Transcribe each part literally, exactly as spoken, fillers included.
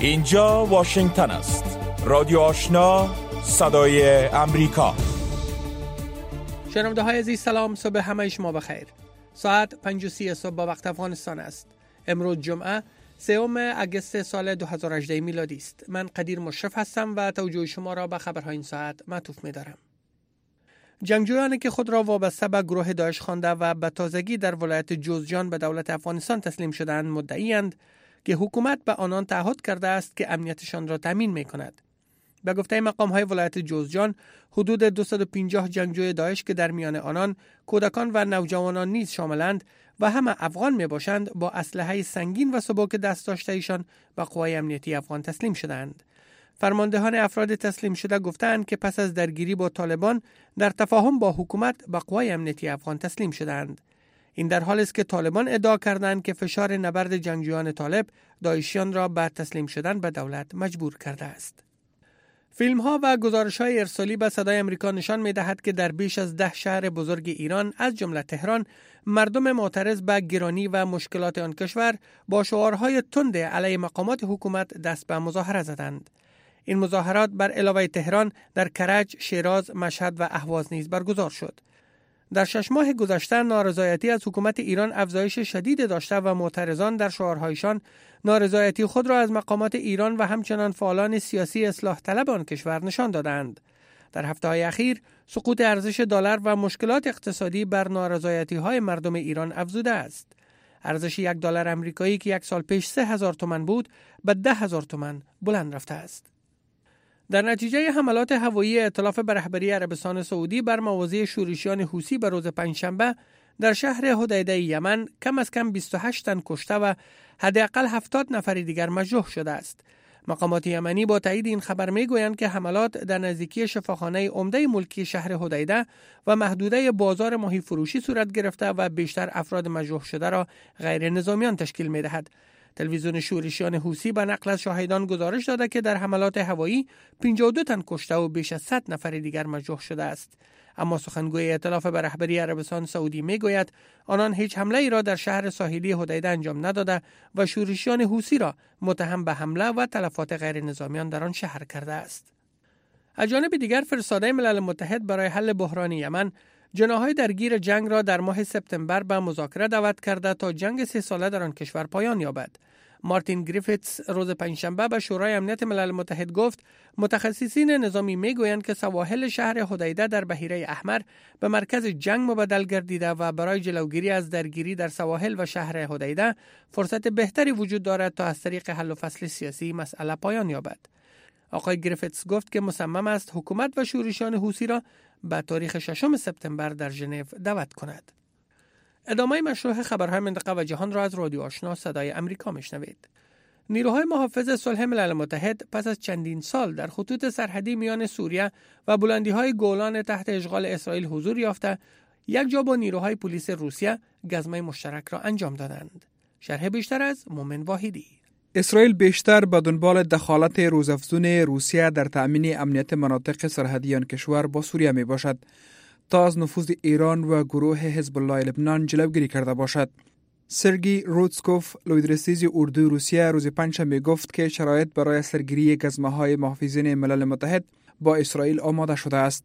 اینجا واشنگتن است. رادیو آشنا، صدای امریکا. شنونده های عزیز سلام، صبح همه شما بخیر. ساعت پنج و سی صبح با وقت افغانستان است. امروز جمعه سوم اگست سال دو هزار و هجده میلادی است. من قدیر مشرف هستم و توجه شما را به خبرهای این ساعت معطوف می دارم. جنگجویانی که خود را وابسته به گروه داعش خوانده و به تازگی در ولایت جوزجان به دولت افغانستان تسلیم شدند مدعی‌اند که حکومت به آنان تعهد کرده است که امنیتشان را تامین می کند. به گفته مقام‌های ولایت جوزجان، حدود دویست و پنجاه جنگجوی داعش که در میان آنان کودکان و نوجوانان نیز شاملند و همه افغان می باشند، با اسلحه سنگین و سبک دست داشته ایشان به قوای امنیتی افغان تسلیم شدند. فرماندهان افراد تسلیم شده گفتند که پس از درگیری با طالبان در تفاهم با حکومت به قوای امنیتی افغان تسلیم شدند. این در حالی است که طالبان ادعا کردند که فشار نبرد جنگجویان طالب داعشیان را به تسلیم شدن به دولت مجبور کرده است. فیلم ها و گزارش های ارسالی به صدای امریکا نشان می دهد که در بیش از ده شهر بزرگ ایران از جمله تهران، مردم معترض به گرانی و مشکلات آن کشور با شعارهای تند علیه مقامات حکومت دست به مظاهره زدند. این مظاهرات بر علاوه تهران در کرج، شیراز، مشهد و اهواز نیز برگزار شد. در شش ماه گذشته نارضایتی از حکومت ایران افزایش شدید داشته و معترضان در شعارهایشان نارضایتی خود را از مقامات ایران و همچنان فعالان سیاسی اصلاح طلب آن کشور نشان دادند. در هفته‌های اخیر سقوط ارزش دلار و مشکلات اقتصادی بر نارضایتی‌های مردم ایران افزوده است. ارزش یک دلار آمریکایی که یک سال پیش سه هزار تومان بود، به ده هزار تومان بلند رفته است. در نتیجه حملات هوایی ائتلاف به رهبری عربستان سعودی بر مواضع شورشیان حوثی به روز پنجشنبه در شهر حدیده یمن کم از کم بیست و هشت تن کشته و حداقل هفتاد نفر دیگر مجروح شده است. مقامات یمنی با تایید این خبر میگویند که حملات در نزدیکی شفاخانه عمده ملکی شهر حدیده و محدوده بازار ماهی فروشی صورت گرفته و بیشتر افراد مجروح شده را غیر نظامیان تشکیل می‌دهد. تلویزیون شورشیان حوثی به نقل از شاهدان گزارش داده که در حملات هوایی پنجاه و دو تن کشته و بیش از صد نفر دیگر مجروح شده است. اما سخنگوی ائتلاف به رهبری عربستان سعودی میگوید آنان هیچ حمله ای را در شهر ساحلی حدیده انجام نداده و شورشیان حوثی را متهم به حمله و تلفات غیر نظامیان در آن شهر کرده است. از جانب دیگر فرستاده ملل متحد برای حل بحران یمن جناح‌های درگیر جنگ را در ماه سپتامبر به مذاکره دعوت کرده تا جنگ سه ساله در آن کشور پایان یابد. مارتین گریفیتس روز پنجشنبه به شورای امنیت ملل متحد گفت متخصصین نظامی میگویند که سواحل شهر حدیده در بحیره احمر به مرکز جنگ مبدل گردیده و برای جلوگیری از درگیری در سواحل و شهر حدیده فرصت بهتری وجود دارد تا از طریق حل و فصل سیاسی مسئله پایان یابد. آقای گریفیتس گفت که مصمم است حکومت و شورشیان حوثی را به تاریخ ششم سپتامبر در ژنو دعوت کند. ادامه مشروع خبرهای منطقه و جهان را از رادیو آشنا صدای امریکا میشنوید. نیروهای محافظ صلح ملل متحد پس از چندین سال در خطوط سرحدی میان سوریه و بلندی‌های گولان تحت اشغال اسرائیل حضور یافته، یک جا با نیروهای پلیس روسیه گزمه مشترک را انجام دادند. شرح بیشتر از مومن واحدی. اسرائیل بیشتر به دنبال دخالت روزافزون روسیه در تأمین امنیت مناطق سرحدی آن کشور با سوریه می باشد تا از نفوذ ایران و گروه حزب الله لبنان جلوگیری کرده باشد. سرگی روتسکوف، لویدرسیز اردوی روسیه، روز پنجشنبه گفت که شرایط برای سرگیری گزمه‌های محافظین ملل متحد با اسرائیل آماده شده است.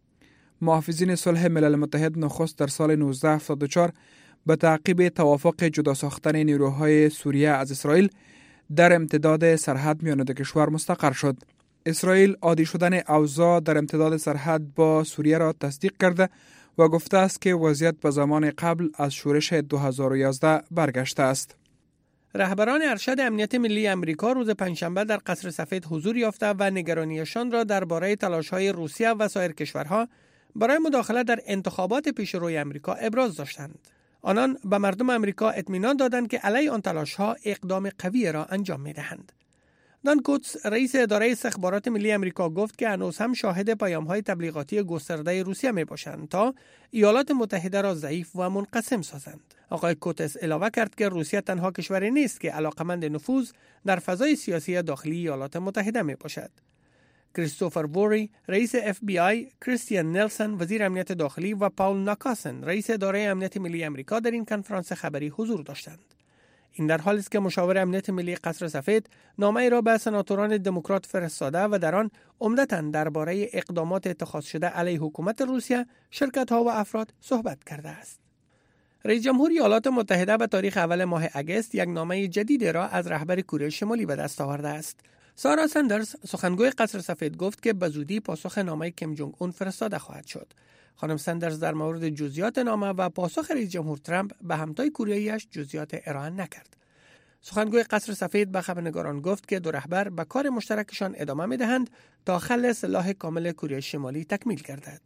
محافظین صلح ملل متحد نخست در سال نوزده هفتاد و چهار به تعقیب توافق جدا ساختن نیروهای سوریه از اسرائیل در امتداد سرحد میان دو کشور مستقر شد. اسرائیل عادی شدن اوضاع در امتداد سرحد با سوریه را تصدیق کرده و گفته است که وضعیت به زمان قبل از شورش دو هزار و یازده برگشته است. رهبران ارشد امنیت ملی امریکا روز پنجشنبه در قصر سفید حضور یافته و نگرانیشان را درباره تلاش‌های روسیه و سایر کشورها برای مداخله در انتخابات پیشروی امریکا ابراز داشتند. آنان به مردم امریکا اطمینان دادند که علیه آن تلاش‌ها اقدام قوی را انجام می‌دهند. دان کوتس، رئیس اداره استخبارات ملی امریکا، گفت که هنوز هم شاهد پیام‌های تبلیغاتی گسترده روسیه میباشند تا ایالات متحده را ضعیف و منقسم سازند. آقای کوتس علاوه کرد که روسیه تنها کشوری نیست که علاقمند نفوذ در فضای سیاسی داخلی ایالات متحده میباشد. کریستوفر ووری، رئیس اف بی آی، کریستیان نلسن، وزیر امنیت داخلی و پاول ناکاسن، رئیس اداره امنیت ملی امریکا در این کنفرانس خبری حضور داشتند. این در حالی است که مشاور امنیت ملی قصر سفید نامه‌ای را به سناتوران دموکرات فرستاده و در آن عمدتاً درباره اقدامات اتخاذ شده علیه حکومت روسیه، شرکت‌ها و افراد صحبت کرده است. رئیس جمهور ایالات متحده به تاریخ اول ماه اگست یک نامه جدید را از رهبر کره شمالی به دست آورده است. سارا سندرز، سخنگوی قصر سفید، گفت که به زودی پاسخ نامه کیم جونگ اون فرستاده خواهد شد. خانم سندرز در مورد جزئیات نامه و پاسخ رئیس جمهور ترامپ به همتای کره‌ایش جزئیات ارائه نکرد. سخنگوی قصر سفید به خبرنگاران گفت که دو رهبر به کار مشترکشان ادامه می‌دهند تا خل سلاح کامل کره شمالی تکمیل گردد.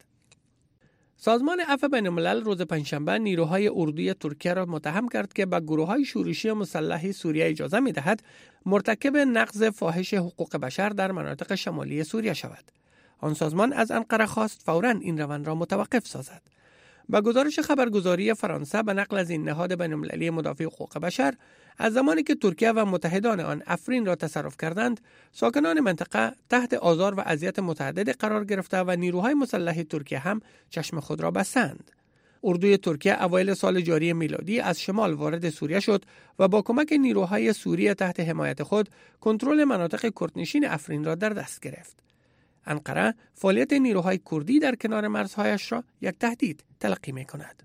سازمان عفو بین‌الملل روز پنجشنبه نیروهای اردوی ترکیه را متهم کرد که به گروه‌های شورشی مسلح سوریه اجازه می‌دهد مرتکب نقض فاحش حقوق بشر در مناطق شمالی سوریه شود. آن سازمان از انقره خواست فوراً این روند را متوقف سازد. با گزارش خبرگزاری فرانسه به نقل از این نهاد بین‌المللی مدافع حقوق بشر، از زمانی که ترکیه و متحدان آن افرین را تصرف کردند، ساکنان منطقه تحت آزار و اذیت متعدد قرار گرفته و نیروهای مسلح ترکیه هم چشم خود را بستند. اردوی ترکیه اوایل سال جاری میلادی از شمال وارد سوریه شد و با کمک نیروهای سوریه تحت حمایت خود کنترل مناطق کردنشین افرین را در دست گرفت. انقره فعالیت نیروهای کردی در کنار مرزهایش را یک تهدید تلقی می کند.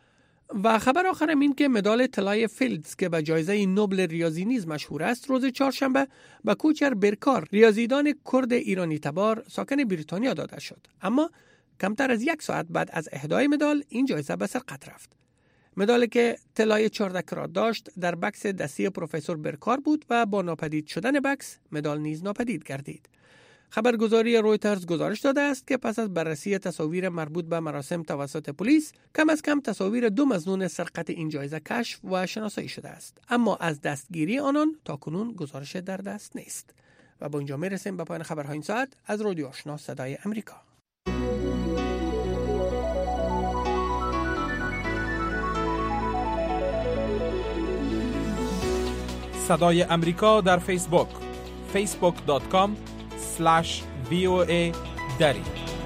و خبر آخرم این که مدال طلای فیلدز که به جایزه نوبل ریاضی نیز مشهور است، روز چهارشنبه به کوچر برکار، ریاضیدان کرد ایرانی تبار ساکن بریتانیا داده شد. اما کمتر از یک ساعت بعد از اهدای مدال این جایزه به سرقت رفت. مدالی که طلای چهارده کرات داشت در بکس دستی پروفسور برکار بود و با ناپدید شدن بکس مدال نیز ناپدید گردید. خبرگزاری رویترز گزارش داده است که پس از بررسی تصاویر مربوط به مراسم توسط پلیس، کم از کم تصاویر دو مظنون سرقت این جایزه کشف و شناسایی شده است، اما از دستگیری آنان تاکنون گزارش در دست نیست. و با اینجا میرسیم به پایان خبرهای این ساعت از رادیو آشنا صدای امریکا. صدای امریکا در فیسبوک فیسبوک دات کام اسلش وی او ای دری.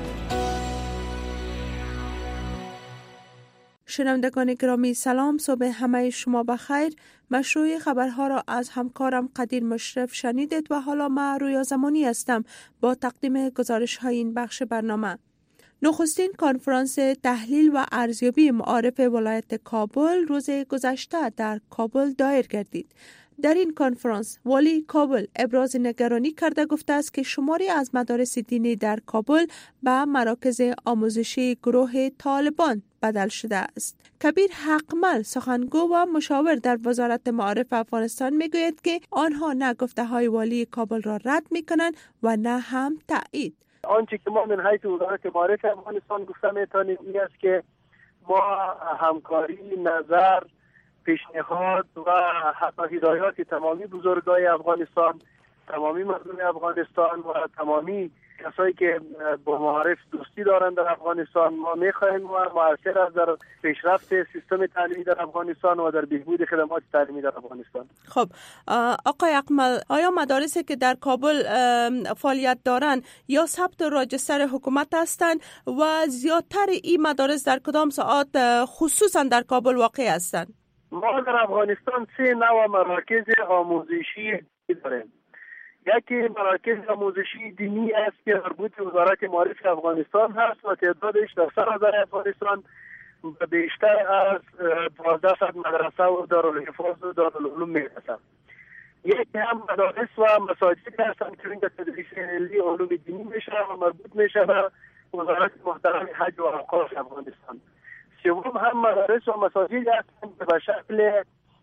شنوندگان گرامی سلام، صبح همه شما بخیر. مشروع خبرها را از همکارم قدیر مشرف شنیدید و حالا من رویا زمانی هستم با تقدیم گزارش های این بخش برنامه. نخستین کنفرانس تحلیل و ارزیابی معارف ولایت کابل روز گذشته در کابل دایر گردید. در این کنفرانس والی کابل ابراز نگرانی کرده گفته است که شماری از مدارس دینی در کابل به مراکز آموزشی گروه طالبان بدل شده است. کبیر حقمل، سخنگو و مشاور در وزارت معارف افغانستان، میگوید که آنها نه گفته های والی کابل را رد میکنند و نه هم تایید. آنچه که ما من حیث وزارت معارف افغانستان گفته میتونیم این است که ما همکاری، نظر، پیشنهاد و حتی هدایات تمامی بزرگای افغانستان، تمامی مردم افغانستان و تمامی کسایی که با معارف دوستی دارند در افغانستان، ما میخواهیم مؤثر از در پیشرفت سیستم تعلیمی در افغانستان و در بهبود خدمات تعلیمی در افغانستان. خب آقای اقمل، آیا مدارسی که در کابل فعالیت دارند یا ثبت راجستر حکومت هستند و زیادتر این مدارس در کدام ساعات خصوصا در کابل واقع هستند؟ ما در افغانستان سه نوع مراکز آموزشی داریم. یکی مراکز آموزشی دینی است که مربوط به وزارت معارف افغانستان هست و تعدادش در سراسر افغانستان بیشتر از دوازده صد مدرسه و دارالحفاظ و دارالعلوم میرسند. یکی هم مدارس و مساجد هستند که اینجا تدریس ملی علوم دینی میشه و مربوط میشه به وزارت محترم حج و اوقاف افغانستان. سوم هم مدارس و مساجد هستند که به شکل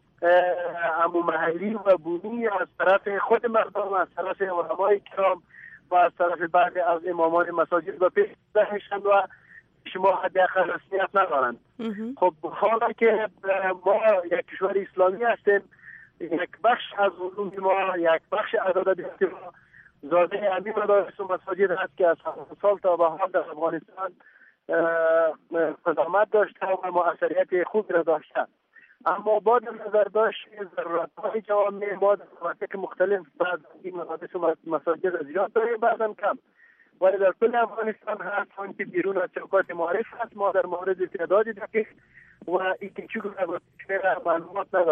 عمو محلی و بومی از طرف خود مردم، از طرف علمای کرام و از طرف بعضی از امامان مساجد و پیش دهشند و شما حداقل رسمیت ندارند. خب حالا که ما یک کشور اسلامی هستیم، یک بخش از علوم ما، یک بخش از ادبیات ما زاده همین مدارس و مساجد هست که از سال تا به حال در افغانستان قدامت داشته و مؤثریت خوبی را داشته. اما با در نظر داشت ضرورت‌های جوامع ما در مناطق مختلف بعض این مدارس و مساجد زیاد داریم، بعضا کم، ولی در کل افغانستان هست آن که بیرون از چوکات معارف هست. ما در مورد تعداد دقیق و این که چگونه معلومات نداریم.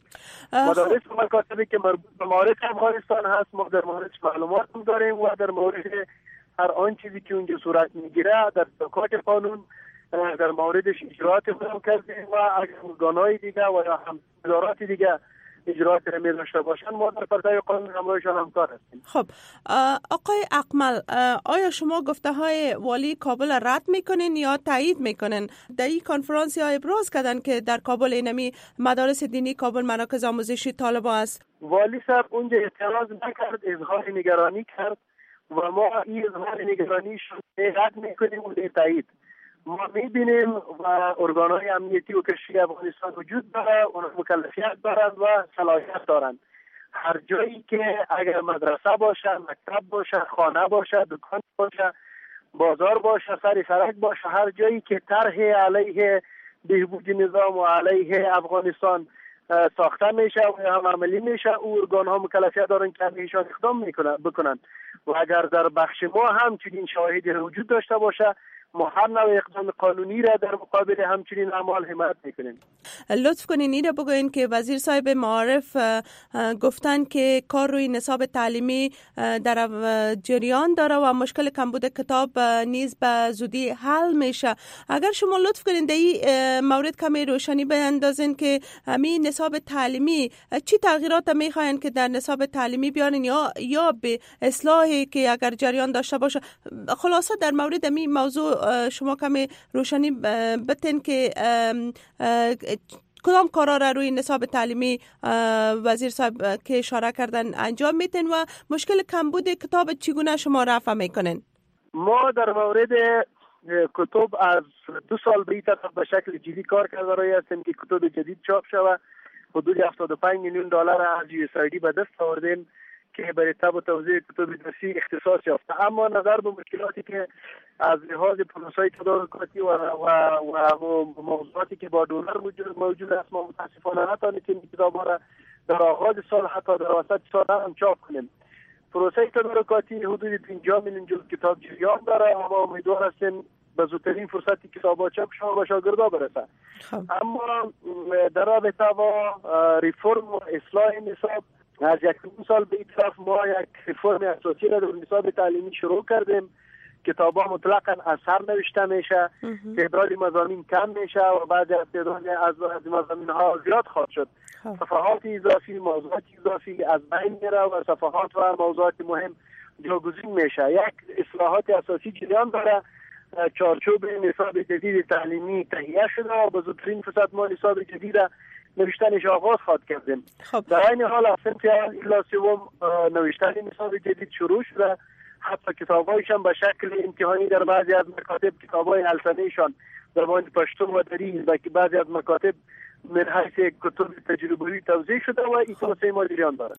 مدارس و مکاتبی که مربوط به معارف افغانستان هست ما در موردش معلومات داریم و در مورد هر آن چیزی که اونجا صورت میگیره در سکات قانون در موردش اجراعات اقدام کردیم و اگر ارگان‌های دیگه و یا هم ادارات دیگه اجراعات می داشته باشن ما در پرتای قانون همراهشان همکار هستیم. خب آقای اقمل، آیا شما گفته های والی کابل رد میکنین یا تایید میکنین؟ در این کنفرانسی ها ابراز کردن که در کابل اینمی مدارس دینی کابل مراکز آموزشی طالبا است. والی صاحب اونجا اعتراض نکرد، اظهار نگرانی کرد و ما این اظهار نگرانی شد رد میکنیم و تایید. ما میبینیم و ارگان‌های امنیتی و کشفی افغانستان وجود داره، اونها مکلفیت دارند و صلاحیت دارند. هر جایی که اگر مدرسه باشه، مکتب باشه، خانه باشه، دکان باشه، بازار باشه، سر سرک باشه، هر جایی که طرح علیه بهبود نظام و علیه افغانستان ساخته میشه و هم عملی میشه، او ارگان‌ها مکلفیت دارن که ایشان اقدام میکنن بکنن و اگر در بخش ما هم چنین شواهدی وجود داشته باشه ما هر نوع اقدام قانونی را در مقابل همچنین اعمال حمایت میکنیم. لطف کنین این را بگوین که وزیر صاحب معارف گفتن که کار روی نصاب تعلیمی در جریان داره و مشکل کمبود کتاب نیز به زودی حل میشه. اگر شما لطف کنین در این مورد کمی روشنی بیندازین که همین نصاب تعلیمی چی تغییرات میخواین که در نصاب تعلیمی بیارین یا یا به اصلاحی که اگر جریان داشته باشه. خلاصه در مورد همین موضوع شما کمی روشنی بتین که کدام کارا را روی نصاب تعلیمی وزیر صاحب که اشاره کردن انجام میتین و مشکل کمبود کتاب چگونه شما رفع میکنین؟ ما در مورد کتب از دو سال به این طرف به شکل جدی کار کرده رایی هستیم که کتب جدید چاپ شود. حدود هفتاد و پنج میلیون دلار از یو اس آی دی به دست آوردیم که برای تب و توزیع کتب درسی اختصاص یافته. اما نظر به مشکلاتی که از لحاظ پروسه‌های تدارکاتی و و و موضوعاتی که با دلار موجود موجود است ما متاسفانه نتوانیم کتاب‌ها را در آغاز سال حتی در وسط سال هم چاپ کنیم. پروسه تدارکاتی حدود پنجاه میلیون جلد کتاب جریان داره و ما امیدوار هستیم به زودترین فرصتی کتاب‌ها چاپ شود و به شاگردان برسه. اما در رابطه با ریفرم و اصلاح نصاب از یک سال به این طرف ما یک ریفرم اساسی را در نصاب تعلیمی شروع کردیم. کتاب‌ها مطلقاً از سر نوشته میشه، تعداد مضامین کم میشه و بعد از تعداد از مضامین‌ها زیاد خواهد شد. صفحات اضافی، موضوعات اضافی از بین میره و صفحات و موضوعات مهم جاگزین میشه. یک اصلاحات اساسی جریان داره. چارچوب نصاب جدید تعلیمی تهیه شده و به زودترین فرصت ما نصاب جدید نوشتنش آغاز خواهد کردیم. خب. در این حال از صنف اول سوم نوشتن نصاب جدید شروع شده. حتی کتاب‌هایشان به شکل امتحانی در بعضی از مکاتب کتاب‌های السنه‌شان در مورد پشتو و دری و بعضی از مکاتب من حیث کتب تجربی توزیع شده و این توسعه ما جریان دارد.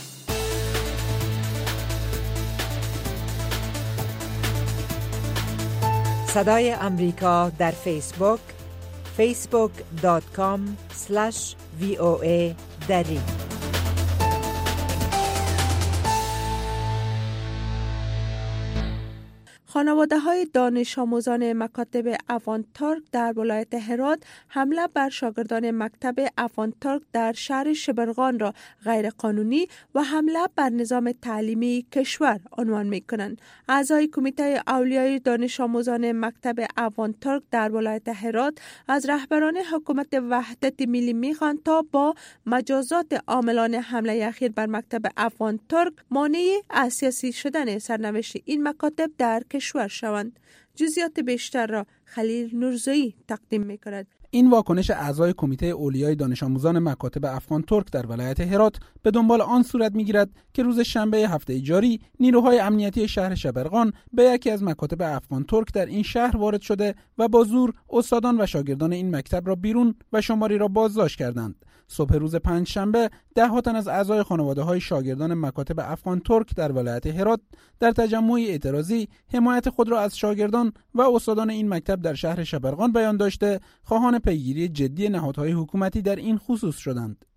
صدای امریکا در فیسبوک فیسبوک دات کام اسلش وی او ای دری. خانواده های دانش آموزان مکاتب اوانتارک در ولایت هرات حمله بر شاگردان مکتب اوانتارک در شهر شبرغان را غیر قانونی و حمله بر نظام تعلیمی کشور عنوان می کنند. اعضای کمیته اولیای دانش آموزان مکتب اوانتارک در ولایت هرات از رهبران حکومت وحدت ملی می خوانند تا با مجازات عاملان حمله اخیر بر مکتب اوانتارک مانع از سیاسی شدن سرنوشت این مکاتب در کشور شوند. جزئیات بیشتر را خلیل نورزایی تقدیم می‌کند. این واکنش اعضای کمیته اولیای دانش آموزان مکاتب افغان ترک در ولایت هرات به دنبال آن صورت می‌گیرد که روز شنبه هفته جاری نیروهای امنیتی شهر شبرغان به یکی از مکاتب افغان ترک در این شهر وارد شده و با زور استادان و شاگردان این مکتب را بیرون و شماری را بازداشت کردند. صبح روز پنج شنبه ده ها تن از اعضای خانواده‌های شاگردان مکاتب افغان ترک در ولایت هرات در تجمعی اعتراضی حمایت خود را از شاگردان و استادان این مکتب در شهر شبرغان بیان داشته خواهان پیگیری جدی نهادهای حکومتی در این خصوص شدند.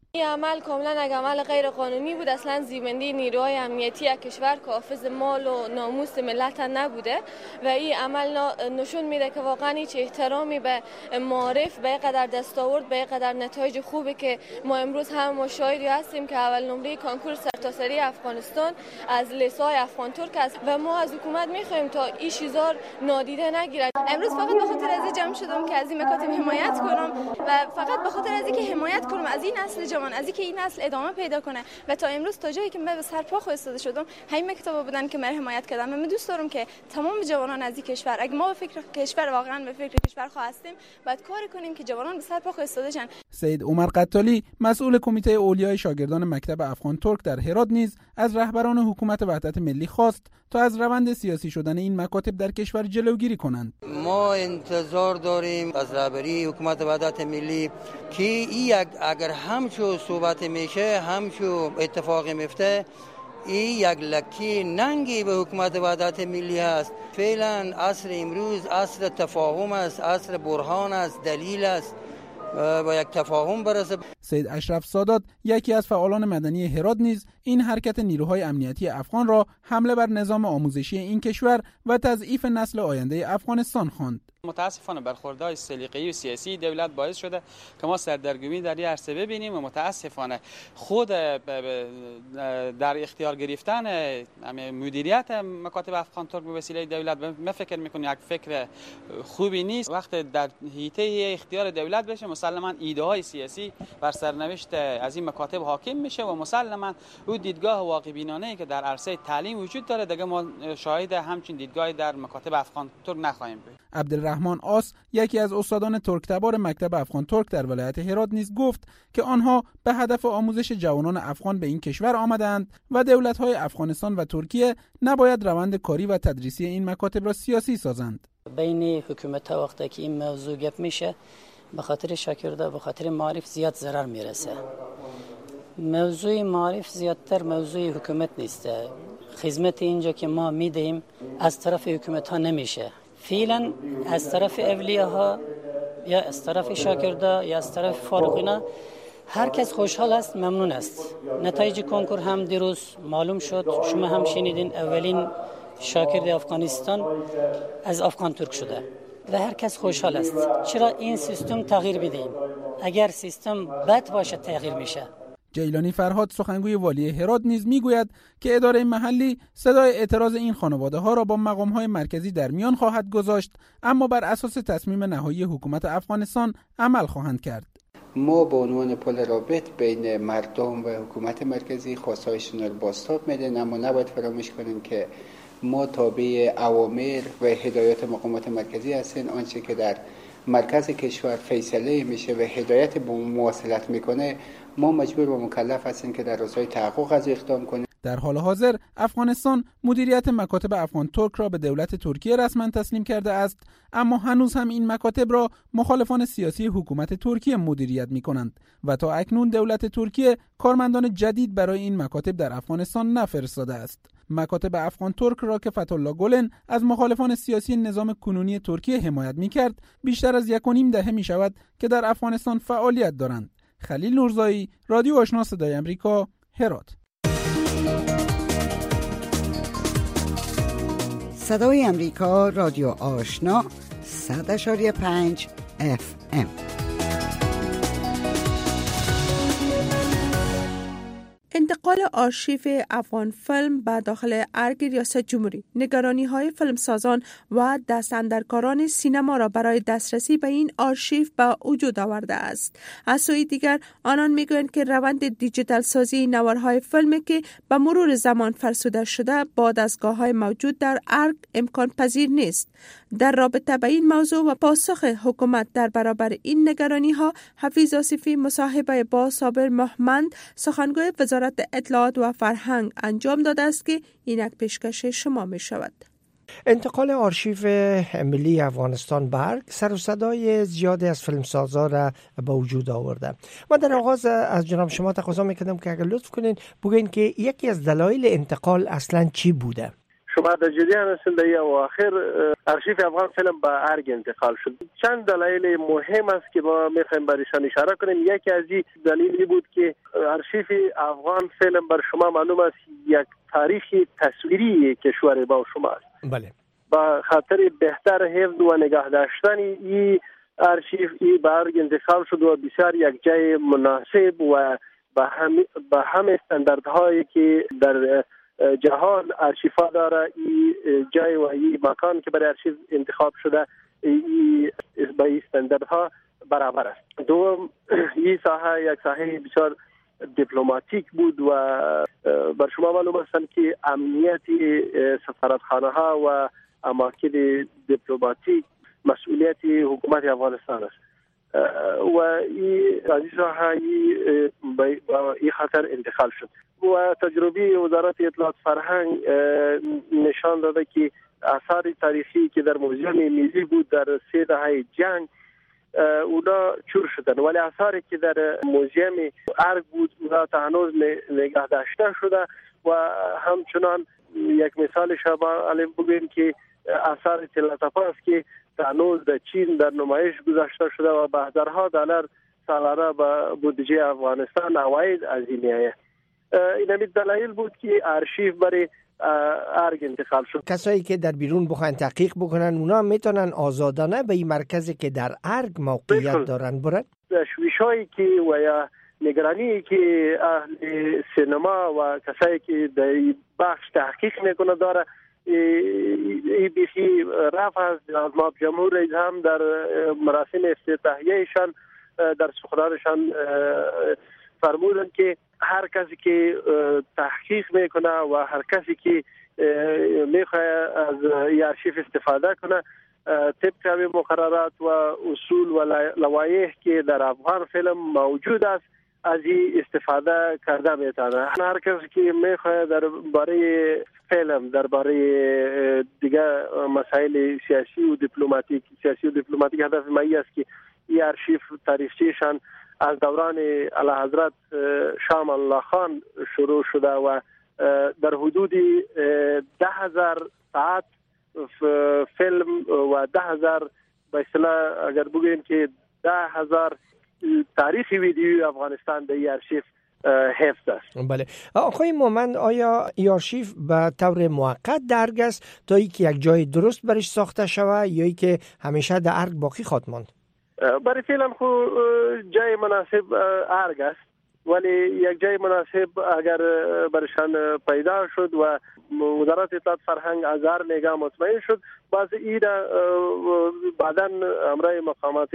این عمل کاملا یک عمل غیر قانونی بود. اصلا زیبندی نیروهای امنیتی کشور که حافظ مال و ناموس ملت نبوده و این عمل نشون میده که واقعا هیچ احترامی به معارف، به قدر دستاورد، به قدر نتایج خوبی که ما امروز هم شاهدی هستیم که اول نمره کانکور سرتاسری افغانستان از لیسای افغان ترک است و ما از حکومت میخوایم تا این چیزا نادیده نگیرد. امروز فقط به خاطر از جمع شدم که از این مکاتب حمایت کنم و فقط به خاطر از اینکه حمایت کنم از این نسل جوان، از اینکه این نسل ادامه پیدا کنه و تا امروز تا جایی که من به سر پا ایستاده شدم همین مکتبا بودن که من حمایت کردم. من دوست دارم که تمام جوانان از این کشور، اگه ما به فکر کشور واقعا به فکر کشور خو هستیم، باید کار کنیم که جوانان به سر پا ایستاده شن. سید عمر قتالی مسئول کمیته اولیای شاگردان مکتب افغان ترک در هرات نیز از رهبران حکومت وحدت ملی خواست تا از روند سیاسی شدن این مکاتب در کشور جلوگیری کنند. ما انتظار داریم از رهبری حکومت وحدت ملی که یک اگر همچو صحبت میشه، همچو اتفاق میفته، این یک لکی ننگی به حکومت وحدت ملی است. فعلا عصر امروز عصر تفاهم است، عصر برهان است، دلیل است و یک تفاهم برسه. سید اشرف سادات یکی از فعالان مدنی هرات نیز این حرکت نیروهای امنیتی افغان را حمله بر نظام آموزشی این کشور و تضعیف نسل آینده افغانستان خواند. متاسفانه برخوردهای سلیقه‌ای و سیاسی دولت باعث شده که ما سردرگمی در این عرصه ببینیم و متاسفانه خود در اختیار گرفتن مدیریت مکاتب افغان ترک به وسیله دولت من فکر می‌کنم یک فکر خوبی نیست. وقتی در حیطه اختیار دولت بشه مسلماً ایده های سیاسی بر سرنوشت از این مکاتب حاکم میشه و مسلماً او دیدگاه واقع بینانه‌ای که در عرصه تعلیم وجود داره دیگه ما شاهد همچین دیدگاهی در مکاتب افغان ترک نخواهیم بود. عبدالرحمن آس یکی از استادان ترک تبار مکتب افغان ترک در ولایت هرات نیز گفت که آنها به هدف آموزش جوانان افغان به این کشور آمدند و دولت‌های افغانستان و ترکیه نباید روند کاری و تدریسی این مکاتب را سیاسی سازند. بین حکومت‌ها وقتی که این موضوع گپ میشه به خاطر شاگردا به خاطر معارف زیاد ضرر میرسه. موضوع معارف زیادتر موضوع حکومت نیست. خدمت اینجا که ما میدیم از طرف حکومت‌ها نمیشه. فعلا از طرف اولیاءها یا از طرف شاگردا یا از طرف فارغینا هر کس خوشحال است، ممنون است. نتایج کنکور هم دیروز معلوم شد، شما هم شنیدین، اولین شاگرد افغانستان از افغان ترک شده و هر کس خوشحال است. چرا این سیستم تغییر بدیم؟ اگر سیستم بد باشه تغییر میشه. جیلانی فرهاد سخنگوی والی هرات نیز میگوید که اداره محلی صدای اعتراض این خانواده ها را با مقام های مرکزی در میان خواهد گذاشت، اما بر اساس تصمیم نهایی حکومت افغانستان عمل خواهند کرد. ما به عنوان پل رابط بین مردم و حکومت مرکزی خواستهایشون را بازتاب میدیم، اما نباید فراموش کنیم که ما تابع اوامر و هدایات مقامات مرکزی هستیم. آنچه که در مرکز کشور فیصله میشه و هدایت به مواصلت میکنه، ما مجبور و مکلف هستیم که در راستای تحقق از اقدام کنیم. در حال حاضر افغانستان مدیریت مکاتب افغان ترک را به دولت ترکیه رسما تسلیم کرده است، اما هنوز هم این مکاتب را مخالفان سیاسی حکومت ترکیه مدیریت می‌کنند و تا اکنون دولت ترکیه کارمندان جدید برای این مکاتب در افغانستان نفرستاده است. مکاتب افغان ترک را که فتح‌الله گلن از مخالفان سیاسی نظام کنونی ترکیه حمایت می‌کرد، بیشتر از یک و نیم دهه می‌شود که در افغانستان فعالیت دارند. خلیل نورزایی، رادیو آشنا صدای آمریکا، هرات. صدای آمریکا، رادیو آشنا، صد اشاری پنج اف ام. انتقال آرشیو افغان فیلم به داخل ارگ ریاست جمهوری نگرانی های فیلمسازان و دستاندرکاران سینما را برای دسترسی به این آرشیو به وجود آورده است. از سوی دیگر آنان میگویند که روند دیجیتال سازی نوارهای فیلمی که به مرور زمان فرسوده شده با دستگاه‌های موجود در ارگ امکان پذیر نیست. در رابطه با این موضوع و پاسخ حکومت در برابر این نگرانی ها، حفیظ آصفی مصاحبه با صابر محمد سخنگوی وزارت اطلاعات و فرهنگ انجام داده است که اینک پیشکش شما می شود. انتقال آرشیو ملی افغانستان به ارگ سر و صدای زیادی از فیلمسازا را به وجود آورده. ما در آغاز از جناب شما تقاضا می‌کردم که اگر لطف کنین بگوین که یکی از دلایل انتقال اصلا چی بوده؟ شما در جریان هستید در اواخر آرشیف افغان فیلم به ارگ انتقال شد. چند دلایل مهم است که ما میخوایم برایشان اشاره کنیم. یکی از این دلیلی بود که آرشیف افغان فیلم بر شما معلوم است یک تاریخ تصویری کشور با شما است. بله. با خاطر بهتر حفظ و نگاه داشتن این آرشیف ای به ارگ انتقال شد و بسیار یک جای مناسب و به همه به همه استانداردهایی که در جهان آرشیفا داره این جای و این مکان که برای آرشیف انتخاب شده این با این استانداردها برابر است. دوم این ساحه یک ساحه بسیار دیپلماتیک بود و بر شما معلوم است که امنیت سفارتخانه ها و اماکن دیپلماتیک مسئولیت حکومت افغانستان است و این از این ساحه با این خاطر انتقال شد و تجربه وزارت اطلاعات فرهنگ نشان داده که آثار تاریخی که در موزیم ملی بود در سه دهه جنگ اونا چور شدن، ولی آثاری که در موزیم ارگ بود اونا تا هنوز نگه داشته شده و همچنان یک مثالش با علم بگویم که آثار طلاتپا است که هنوز در چین در نمایش گذاشته شده و به هزارها دلار سالانه به بودجه افغانستان عواید از این میآید. این همین دلایل بود که آرشیف برای ارگ انتقال شد. کسایی که در بیرون بخواین تحقیق بکنن اونا میتونن آزادانه به این مرکزی که در ارگ موقعیت دارن برن؟ تشویشایی که و یا نگرانی که اهل سینما و کسایی که در بخش تحقیق میکنه داره ای بیخی رفع از جناب جمهور رئیس هم در مراسم افتتاحیه‌شان در سخنانشان فرمودند که هر کسی که تحقیق میکنه و هر کسی که میخواد از این آرشیف استفاده کنه طبق همین مقررات و اصول و لوایح که در افغان فیلم موجود است از این استفاده کرده میتونه. هر کسی که میخواد در باره فیلم در باره دیگه مسائل سیاسی و دیپلماتیک سیاسی و دیپلماتیک هدف ما است که این آرشیف تاریخچه‌شان از دوران اعلیحضرت شاه الله خان شروع شده و در حدود ده هزار ساعت فیلم و ده هزار به اصطلاح اگر بگوییم که ده هزار تاریخ ویدیوی افغانستان در این آرشیف حفظ است. بله. آقای مومند، آیا این آرشیف به طور موقت در ارگ است تا اینکه یک جای درست برش ساخته شود یا اینکه همیشه در ارگ باقی خواهد ماند؟ برای فعلا خو جای مناسب ارگ است، ولی یک جای مناسب اگر برشان پیدا شد و وزارت اطلاعات فرهنگ از هر نگاه مطمئن شد باز این بعداً امرای مقامات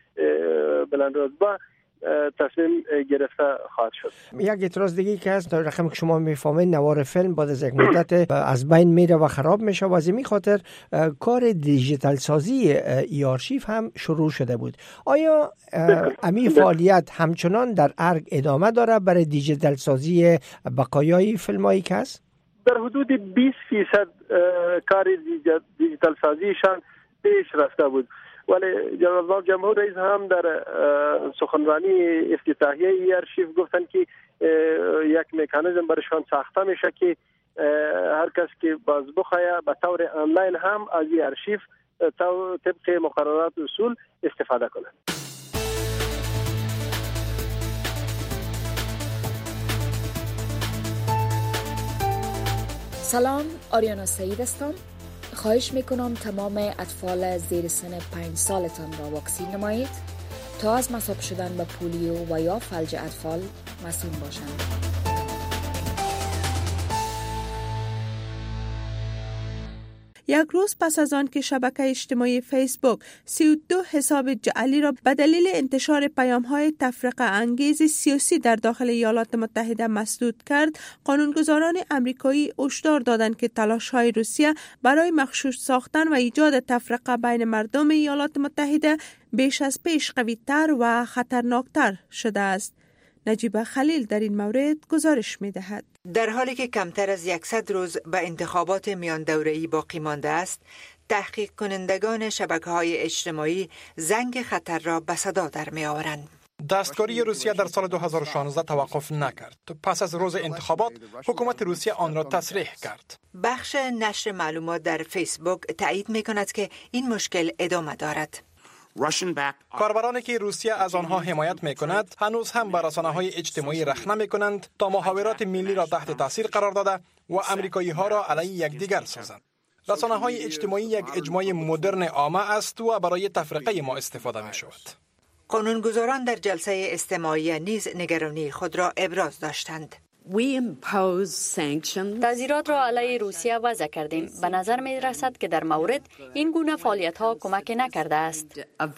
بلندرتبه تصمیم گرفته خواهد شد. یک اعتراض دیگه که هست، رقم که شما میفهمید نوار فیلم بعد از یک مدت از بین میره و خراب میشه و از این خاطر کار دیجیتال سازی ای آرشیف هم شروع شده بود. آیا امی فعالیت همچنان در ارگ ادامه داره برای دیجیتال سازی بقایای فیلمایی که هست؟ در حدود بیست درصد کار دیجیتال سازیشان پیش رفته بود، ولی جناب جمهور رئیس هم در سخنرانی افتتاحیه ای آرشیف گفتن که یک مکانیزم برشان ساخته میشه که هر کس که باز بخواه به طور آنلاین هم از این آرشیف طبق مقررات اصول استفاده کنه. سلام، آریانا سعید هستم. خواهش میکنم تمام اطفال زیر سن پنج سالتان را واکسین نمایید تا از مصاب شدن به پولیو و یا فلج اطفال مسئول باشند. یک روز پس از آن که شبکه اجتماعی فیسبوک سی و دو حساب جعلی را به دلیل انتشار پیام‌های تفرقه انگیز سیاسی در داخل ایالات متحده مسدود کرد، قانونگذاران آمریکایی هشدار دادند که تلاش‌های روسیه برای مغشوش ساختن و ایجاد تفرقه بین مردم ایالات متحده بیش از پیش قوی‌تر و خطرناکتر شده است. نجیبه خلیل در این مورد گزارش می دهد. در حالی که کمتر از صد روز به انتخابات میان دوره‌ای باقی مانده است، تحقیق کنندگان شبکه‌های اجتماعی زنگ خطر را به صدا در می آورند. دستکاری روسیه در سال دو هزار و شانزده توقف نکرد. پس از روز انتخابات حکومت روسیه آن را تصریح کرد. بخش نشر معلومات در فیسبوک تایید می‌کند که این مشکل ادامه دارد. کاربرانی که روسیه از آنها حمایت می‌کند هنوز هم بر رسانه‌های اجتماعی رخنه می‌کنند تا محاورات ملی را تحت تاثیر قرار داده و آمریکایی‌ها را علیه یکدیگر سازند. رسانه‌های اجتماعی یک اجماع مدرن عامه است و برای تفرقه ما استفاده می‌شود. قانونگذاران در جلسه استماعی نیز نگرانی خود را ابراز داشتند. تعزیرات را علیه روسیه وضع کردیم. به نظر می رسد که در مورد این گونه فعالیت ها کمک نکرده است.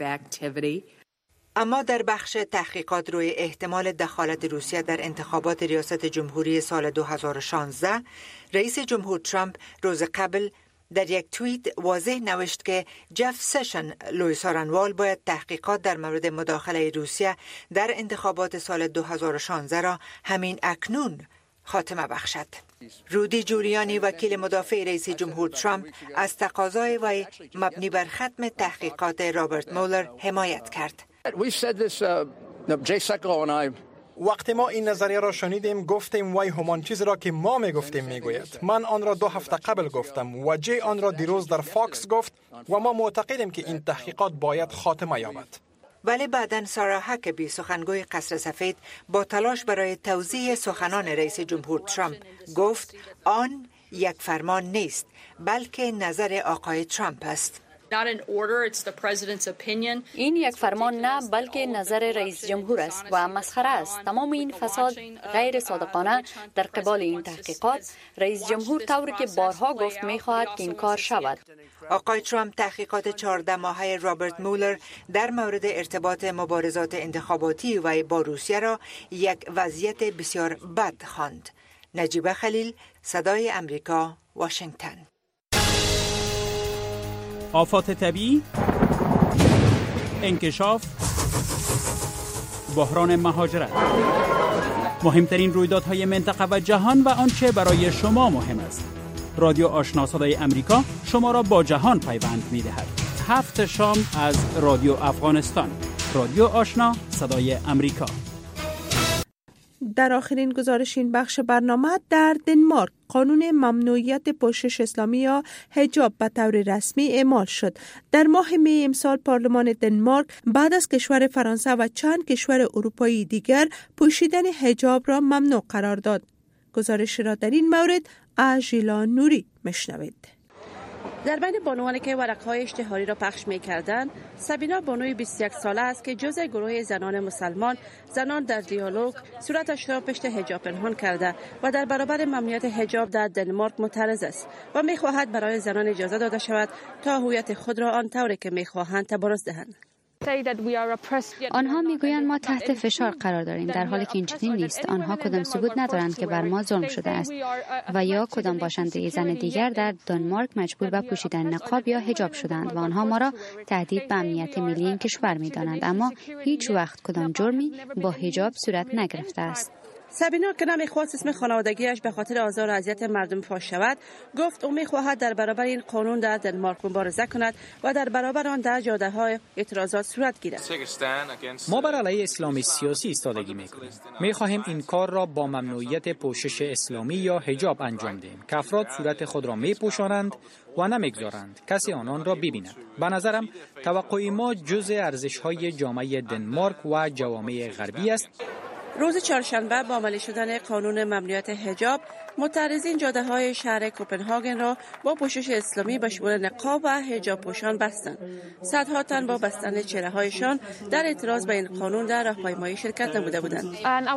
اما در بخش تحقیقات روی احتمال دخالت روسیه در انتخابات ریاست جمهوری سال دو هزار و شانزده، رئیس جمهور ترامپ روز قبل در یک توییت واضح نوشت که جف سشن لوی سارنوال باید تحقیقات در مورد مداخله روسیه در انتخابات سال دو هزار و شانزده را همین اکنون خاتمه بخشد. رودی جولیانی وکیل مدافع رئیس جمهور ترامپ از تقاضای وی مبنی بر ختم تحقیقات رابرت مولر حمایت کرد. وقتی ما این نظریه را شنیدیم گفتیم وی همان چیزی را که ما میگفتیم میگوید. من آن را دو هفته قبل گفتم و جی آن را دیروز در فاکس گفت و ما معتقدیم که این تحقیقات باید خاتمه یابد. ولی بعداً سارا هکبی سخنگوی قصر سفید با تلاش برای توضیح سخنان رئیس جمهور ترامپ گفت آن یک فرمان نیست بلکه نظر آقای ترامپ است. این یک فرمان نه بلکه نظر رئیس جمهور است و مسخره است. تمام این فساد غیر صادقانه در قبال این تحقیقات. رئیس جمهور طوری که بارها گفت می‌خواهد که این کار شود. آقای ترامپ تحقیقات چهارده ماهه رابرت مولر در مورد ارتباط مبارزات انتخاباتی و با روسیه را یک وضعیت بسیار بد خواند. نجیبه خلیل، صدای امریکا، واشنگتن. آفات طبیعی، انکشاف، بحران مهاجرت، مهمترین رویدادهای منطقه و جهان و آنچه برای شما مهم است. رادیو آشنا صدای امریکا شما را با جهان پیوند می‌دهد. هفت شام از رادیو افغانستان. رادیو آشنا صدای امریکا. در آخرین گزارش این بخش برنامه در دنمارک قانون ممنوعیت پوشش اسلامی یا حجاب به طور رسمی اعمال شد. در ماه می امسال پارلمان دنمارک بعد از کشور فرانسه و چند کشور اروپایی دیگر پوشیدن حجاب را ممنوع قرار داد. گزارش را در این مورد از ژیلا نوری میشنوید. در بین بانوانی که ورقه‌های اشتهاری را پخش می‌کردند، سبینا بانوی بیست و یک ساله است که جزء گروه زنان مسلمان زنان در دیالوگ صورتش را پشت حجاب پنهان کرده و در برابر ممنوعیت حجاب در دنمارک معترض است و می‌خواهد برای زنان اجازه داده شود تا هویت خود را آنطوری که می‌خواهند تبارز دهند. آنها میگویند ما تحت فشار قرار داریم، در حالی که این چنین نیست. آنها کدام ثبوت ندارند که بر ما ظلم شده است و یا کدام باشنده زن دیگر در دانمارک مجبور به پوشیدن نقاب یا حجاب شدند و آنها ما را تهدید به امنیت ملی این کشور می‌دانند، اما هیچ وقت کدام جرمی با حجاب صورت نگرفته است. سبینا که نمیخواست اسم خانوادگیش به خاطر آزار و اذیت مردم فاش شود، گفت او میخواهد در برابر این قانون در دنمارک مبارزه کند و در برابر آن در جاده‌های اعتراضات صورت گیرد. ما بر علیه اسلام سیاسی ایستادگی میکنیم. میخواهیم این کار را با ممنوعیت پوشش اسلامی یا حجاب انجام دهیم که افراد صورت خود را میپوشانند و نمیگذارند کسی آنان را ببیند. به نظرم توقع ما جزء ارزش‌های جامعه دنمارک و جوامع غربی است. روز چهارشنبه با عملی شدن قانون ممنوعیت حجاب، معترضین جاده‌های شهر کوپنهاگن را با پوشش اسلامی به شمول نقاب و حجاب پوشان بستند. صدها تن با بستن چهره‌هایشان در اعتراض به این قانون در راهپیمایی شرکت نموده بودند.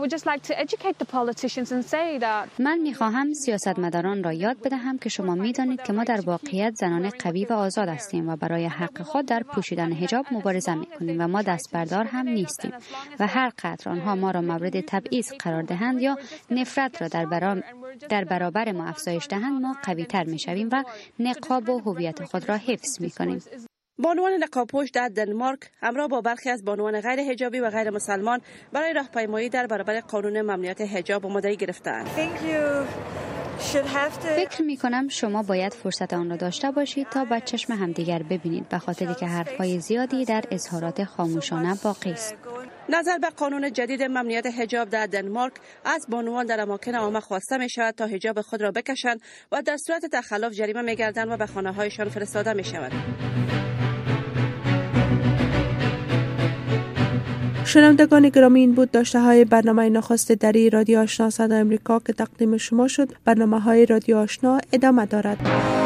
من می‌خواهم سیاستمداران را یاد بدهم که شما می‌دانید که ما در واقعیت زنان قوی و آزاد هستیم و برای حق خود در پوشیدن حجاب مبارزه می‌کنیم و ما دستبردار هم نیستیم و هر قدر آنها ما را مورد تبعیض قرار دهند یا نفرت را در برابر در برابر ما افزایش دهند، ما قوی تر می شویم و نقاب و هویت خود را حفظ می کنیم. بانوان نقاب‌پوش در دنمارک همراه با برخی از بانوان غیر حجابی و غیر مسلمان برای راهپیمایی در برابر قانون ممنوعیت حجاب آمادگی گرفتند. فکر می کنم شما باید فرصت آن را داشته باشید تا با چشم همدیگر ببینید، به خاطری که حرف‌های زیادی در اظهارات خاموشانه باقی است. نظر به قانون جدید ممنوعیت حجاب در دنمارک از بانوان در اماکن عامه خواسته می شود تا حجاب خود را بکشند و در صورت تخلف جریمه می گردند و به خانه هایشان فرستاده می شود. شنوندگان گرامی، این بود داشته های برنامه نخست دری رادیو آشنا صدای امریکا که تقدیم شما شد. برنامه های رادیو آشنا ادامه دارد.